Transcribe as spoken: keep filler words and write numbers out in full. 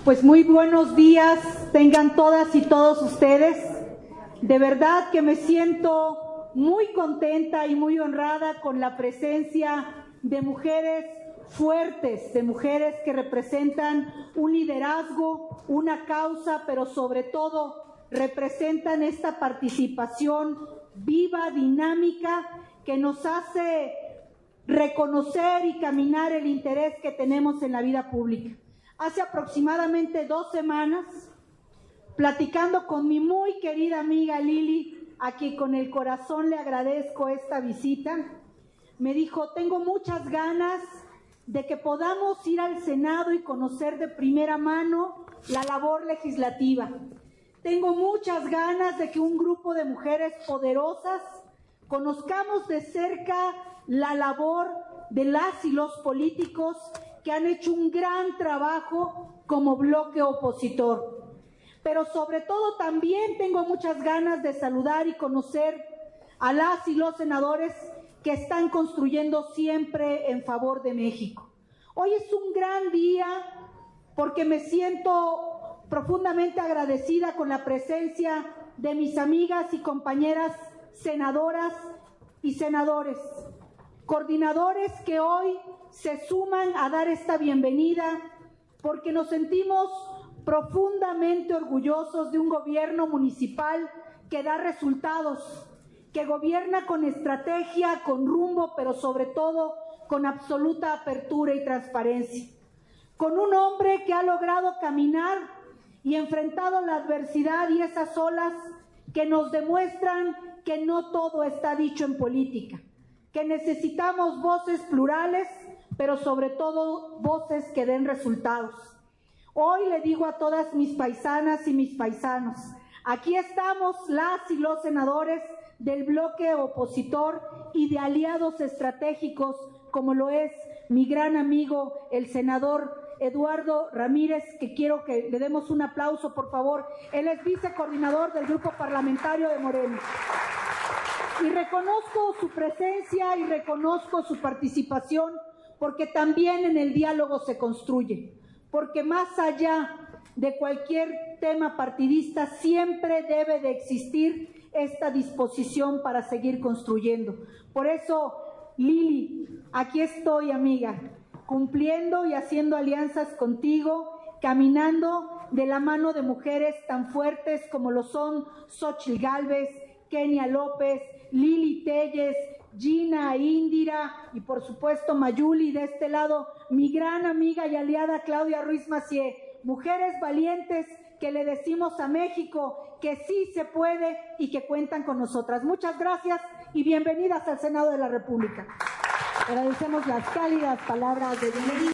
Pues muy buenos días tengan todas y todos ustedes. De verdad que me siento muy contenta y muy honrada con la presencia de mujeres fuertes, de mujeres que representan un liderazgo, una causa, pero sobre todo representan esta participación viva, dinámica, que nos hace reconocer y caminar el interés que tenemos en la vida pública. Hace aproximadamente dos semanas, platicando con mi muy querida amiga Lili, a quien con el corazón le agradezco esta visita, me dijo: tengo muchas ganas de que podamos ir al Senado y conocer de primera mano la labor legislativa. Tengo muchas ganas de que un grupo de mujeres poderosas conozcamos de cerca la labor de las y los políticos que han hecho un gran trabajo como bloque opositor. Pero sobre todo también tengo muchas ganas de saludar y conocer a las y los senadores que están construyendo siempre en favor de México. Hoy es un gran día porque me siento profundamente agradecida con la presencia de mis amigas y compañeras senadoras y senadores, coordinadores que hoy se suman a dar esta bienvenida porque nos sentimos profundamente orgullosos de un gobierno municipal que da resultados, que gobierna con estrategia, con rumbo, pero sobre todo con absoluta apertura y transparencia. Con un hombre que ha logrado caminar y enfrentado la adversidad y esas olas que nos demuestran que no todo está dicho en política, que necesitamos voces plurales, pero sobre todo voces que den resultados. Hoy le digo a todas mis paisanas y mis paisanos, aquí estamos las y los senadores del bloque opositor y de aliados estratégicos, como lo es mi gran amigo, el senador Eduardo Ramírez, que quiero que le demos un aplauso, por favor. Él es vicecoordinador del grupo parlamentario de Morena. Y reconozco su presencia y reconozco su participación, porque también en el diálogo se construye, porque más allá de cualquier tema partidista siempre debe de existir esta disposición para seguir construyendo. Por eso, Lili, aquí estoy, amiga, cumpliendo y haciendo alianzas contigo, caminando de la mano de mujeres tan fuertes como lo son Xóchitl Gálvez, Kenia López, Lili Telles, Gina, Indira y por supuesto Mayuli, de este lado mi gran amiga y aliada Claudia Ruiz Massieu. Mujeres valientes que le decimos a México que sí se puede y que cuentan con nosotras. Muchas gracias y bienvenidas al Senado de la República. Agradecemos las cálidas palabras de bienvenida.